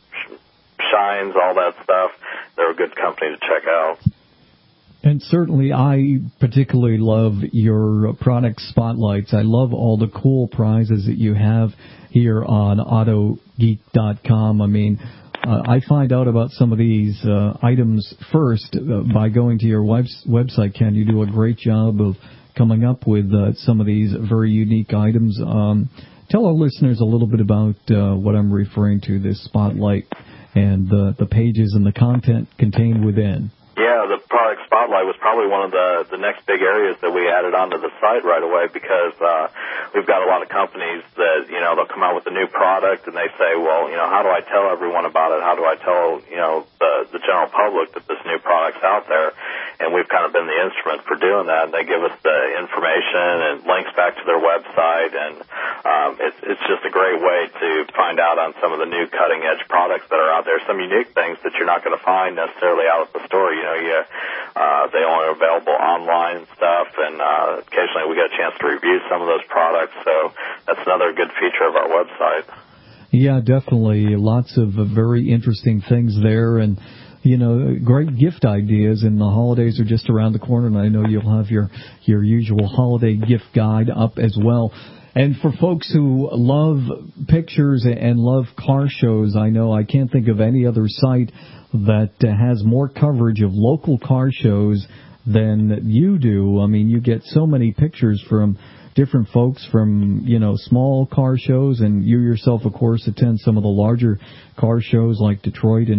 shines, all that stuff. They're a good company to check out. And certainly I particularly love your product spotlights. I love all the cool prizes that you have here on auto geek dot com. I mean, uh, I find out about some of these uh, items first uh, by going to your web- website, Ken. You do a great job of coming up with uh, some of these very unique items. Um, tell our listeners a little bit about uh, what I'm referring to, this spotlight, and the, the pages and the content contained within. Yeah, the product spotlight was probably one of the, the next big areas that we added onto the site right away, because uh, we've got a lot of companies that, you know, they'll come out with a new product and they say, well, you know, how do I tell everyone about it? How do I tell, you know, the, the general public that this new product's out there? And we've kind of been the instrument for doing that. And they give us the information and links back to their website, and um, it's, it's just a great way to find out on some of the new cutting-edge products that are out there, some unique things that you're not going to find necessarily out at the store. You know, you, uh, they only are available online and stuff, and uh, occasionally we get a chance to review some of those products, so that's another good feature of our website. Yeah, definitely. Lots of uh, very interesting things there, and you know, great gift ideas, and the holidays are just around the corner, and I know you'll have your, your usual holiday gift guide up as well. And for folks who love pictures and love car shows, I know I can't think of any other site that has more coverage of local car shows than you do. I mean, you get so many pictures from different folks from, you know, small car shows, and you yourself, of course, attend some of the larger car shows like Detroit and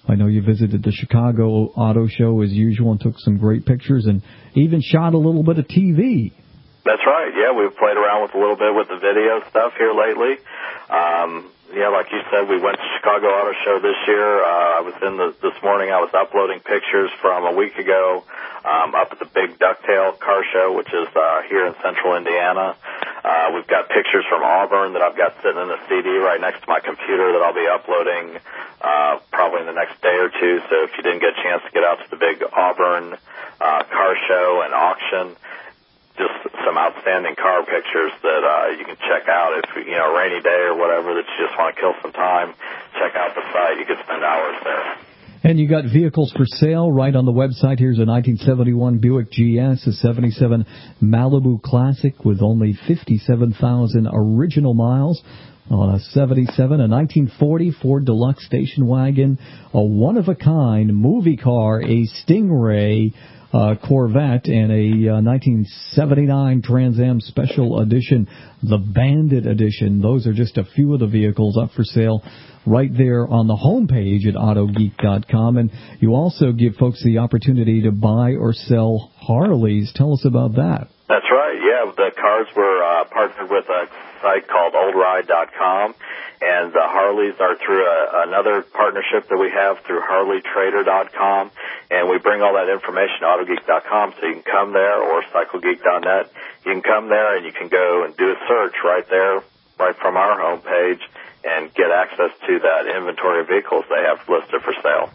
I know you visited the Chicago Auto Show as usual and took some great pictures and even shot a little bit of T V. That's right. Yeah, we've played around with a little bit with the video stuff here lately. Um, yeah, like you said, we went to Chicago Auto Show this year. Uh, I was in the, this morning, I was uploading pictures from a week ago um, up at the Big Ducktail Car Show, which is uh, here in central Indiana. Uh, we've got pictures from Auburn that I've got sitting in a C D right next to my computer that I'll be uploading uh, probably in the next day or two. So if you didn't get a chance to get out to the Big Auburn uh, Car Show and auction, just some outstanding car pictures that uh, you can check out if, you know, a rainy day or whatever that you just want to kill some time. Check out the site. You can spend hours there. And you got vehicles for sale right on the website. Here's a nineteen seventy-one Buick G S, a seventy-seven Malibu Classic with only fifty-seven thousand original miles on a seventy-seven, a nineteen forty Ford Deluxe station wagon, a one-of-a-kind movie car, a Stingray Uh, Corvette, and a uh, nineteen seventy-nine Trans Am Special Edition, the Bandit Edition. Those are just a few of the vehicles up for sale right there on the homepage at auto geek dot com. And you also give folks the opportunity to buy or sell Harleys. Tell us about that. That's right. Yeah, the cars were uh, partnered with a site called old ride dot com, and the Harleys are through a, another partnership that we have through harley trader dot com, and we bring all that information to auto geek dot com, so you can come there, or cycle geek dot net. You can come there and you can go and do a search right there, right from our homepage, and get access to that inventory of vehicles they have listed for sale.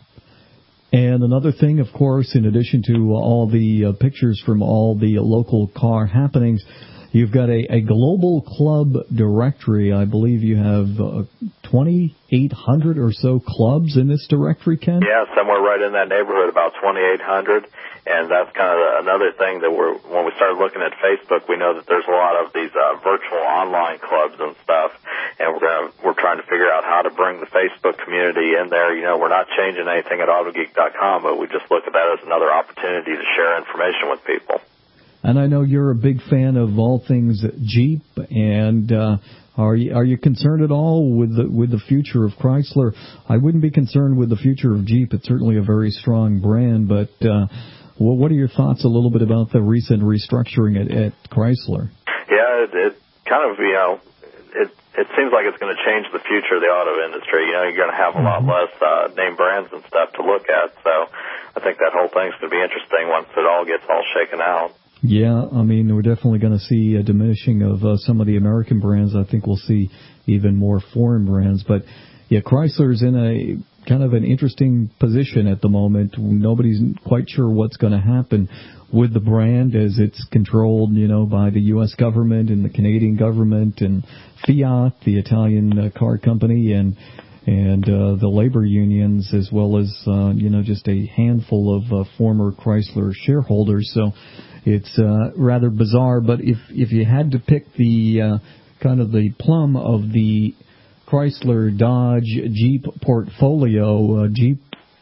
And another thing, of course, in addition to all the uh, pictures from all the local car happenings, you've got a, a global club directory. I believe you have uh, twenty-eight hundred or so clubs in this directory, Ken? Yeah, somewhere right in that neighborhood, about twenty-eight hundred. And that's kind of another thing that we're, when we started looking at Facebook, we know that there's a lot of these uh, virtual online clubs and stuff. And we're gonna, we're trying to figure out how to bring the Facebook community in there. You know, we're not changing anything at auto geek dot com, but we just look at that as another opportunity to share information with people. And I know you're a big fan of all things Jeep, and uh, are you are you concerned at all with the with the future of Chrysler? I wouldn't be concerned with the future of Jeep. It's certainly a very strong brand, but uh, well, what are your thoughts a little bit about the recent restructuring at, at Chrysler? Yeah, it, it kind of, you know, it it seems like it's going to change the future of the auto industry. You know, you're going to have a lot less uh, name brands and stuff to look at, so I think that whole thing's going to be interesting once it all gets all shaken out. Yeah, I mean, we're definitely going to see a diminishing of uh, some of the American brands. I think we'll see even more foreign brands. But, yeah, Chrysler's in a kind of an interesting position at the moment. Nobody's quite sure what's going to happen with the brand as it's controlled, you know, by the U S government and the Canadian government and Fiat, the Italian uh, car company, and and uh, the labor unions, as well as, uh, you know, just a handful of uh, former Chrysler shareholders. So it's uh, rather bizarre. But if if you had to pick the uh, kind of the plum of the Chrysler, Dodge, Jeep portfolio, uh, Jeep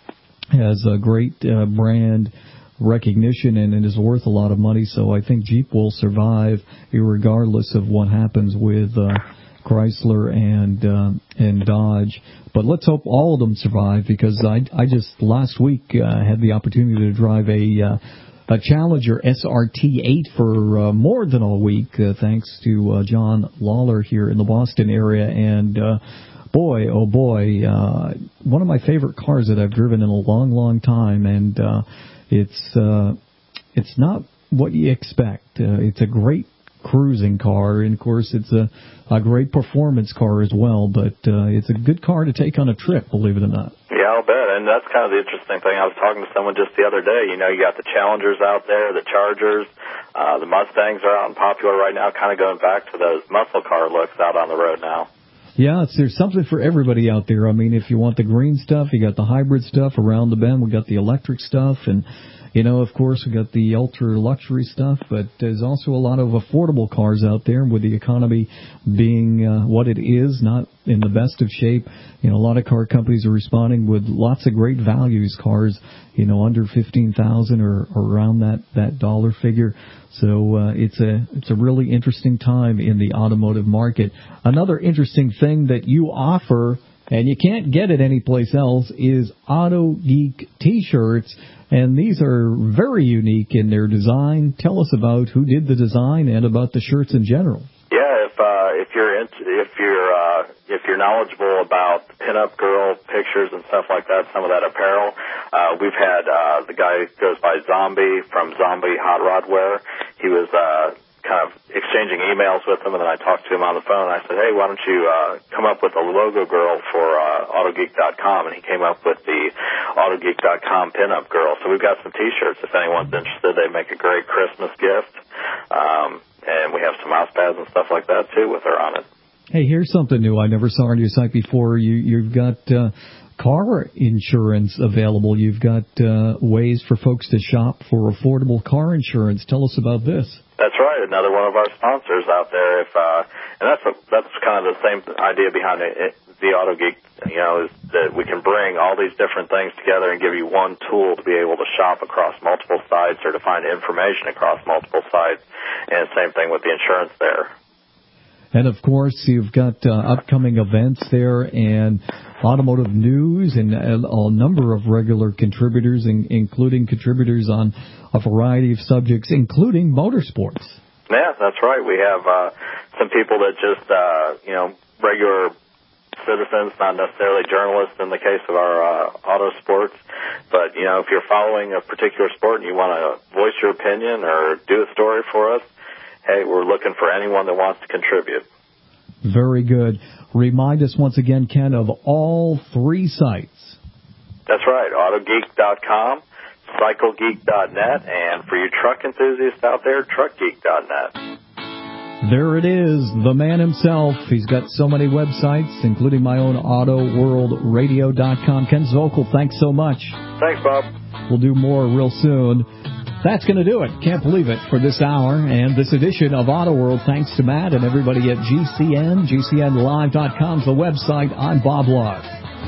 has a great uh, brand recognition and it is worth a lot of money. So I think Jeep will survive regardless of what happens with uh, Chrysler and uh, and Dodge. But let's hope all of them survive, because I, I just last week uh, had the opportunity to drive a uh, a Challenger S R T eight for uh, more than a week, uh, thanks to uh, John Lawler here in the Boston area. And uh, boy, oh boy, uh, one of my favorite cars that I've driven in a long, long time. And uh, it's uh, it's not what you expect. Uh, it's a great cruising car, and of course it's a, a great performance car as well, but uh, it's a good car to take on a trip, believe it or not. Yeah, I'll bet, and that's kind of the interesting thing. I was talking to someone just the other day. You know, you got the Challengers out there, the Chargers, uh, the Mustangs are out and popular right now, kind of going back to those muscle car looks out on the road now. Yeah, it's, there's something for everybody out there. I mean, if you want the green stuff, you got the hybrid stuff around the bend. We got the electric stuff, and you know, of course, we got the ultra-luxury stuff, but there's also a lot of affordable cars out there. With the economy being uh, what it is, not in the best of shape, you know, a lot of car companies are responding with lots of great values, cars, you know, under fifteen thousand dollars or, or around that, that dollar figure. So uh, it's a it's a really interesting time in the automotive market. Another interesting thing that you offer and you can't get it anyplace else, is Auto Geek T-shirts. And these are very unique in their design. Tell us about who did the design and about the shirts in general. Yeah, if uh, if you're into, if you're uh, if you're knowledgeable about pinup girl pictures and stuff like that, some of that apparel, uh, we've had uh, the guy who goes by Zombie from Zombie Hot Rod Wear. He was uh, kind of exchanging emails with him, and then I talked to him on the phone. I said, hey, why don't you uh, come up with a logo girl for uh, Autogeek dot com? And he came up with the Autogeek dot com pinup girl. So we've got some T-shirts. If anyone's interested, they make a great Christmas gift. Um, and we have some mouse pads and stuff like that, too, with her on it. Hey, here's something new I never saw on your site before. You, you've got uh, car insurance available. You've got uh, ways for folks to shop for affordable car insurance. Tell us about this. That's right, another one of our sponsors out there. If uh, and that's a, that's kind of the same idea behind it, it, the Auto Geek. You know, is that we can bring all these different things together and give you one tool to be able to shop across multiple sites or to find information across multiple sites. And same thing with the insurance there. And, of course, you've got uh, upcoming events there and automotive news and a, a number of regular contributors, in, including contributors on a variety of subjects, including motorsports. Yeah, that's right. We have uh, some people that just, uh, you know, regular citizens, not necessarily journalists in the case of our uh, auto sports. But, you know, if you're following a particular sport and you want to voice your opinion or do a story for us, hey, we're looking for anyone that wants to contribute. Very good. Remind us once again, Ken, of all three sites. That's right, Autogeek dot com, Cycle Geek dot net, and for you truck enthusiasts out there, Truck Geek dot net. There it is, the man himself. He's got so many websites, including my own Auto World Radio dot com. Ken Zvokel, thanks so much. Thanks, Bob. We'll do more real soon. That's going to do it. Can't believe it for this hour and this edition of Auto World. Thanks to Matt and everybody at G C N. G C N live dot com is the website. I'm Bob Lark.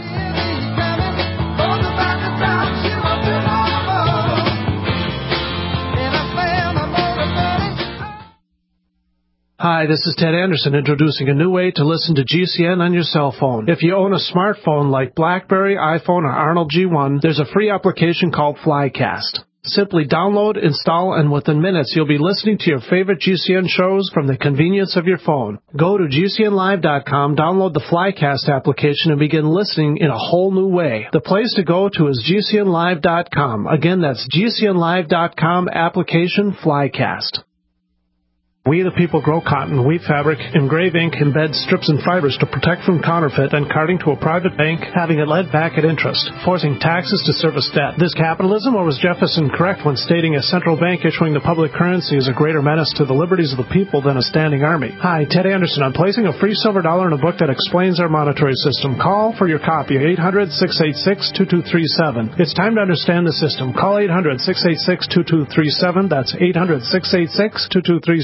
Hi, this is Ted Anderson introducing a new way to listen to G C N on your cell phone. If you own a smartphone like BlackBerry, iPhone, or Arnold G one, there's a free application called Flycast. Simply download, install, and within minutes you'll be listening to your favorite G C N shows from the convenience of your phone. Go to G C N live dot com, download the Flycast application, and begin listening in a whole new way. The place to go to is G C N live dot com. Again, that's G C N live dot com application Flycast. We the people grow cotton, weave fabric, engrave ink, embed strips and fibers to protect from counterfeit and carting to a private bank, having it led back at interest, forcing taxes to service debt. This capitalism, or was Jefferson correct when stating a central bank issuing the public currency is a greater menace to the liberties of the people than a standing army? Hi, Ted Anderson. I'm placing a free silver dollar in a book that explains our monetary system. Call for your copy, eight hundred, six eight six, two two three seven. It's time to understand the system. Call eight hundred, six eight six, two two three seven. That's eight hundred, six eight six, two two three seven.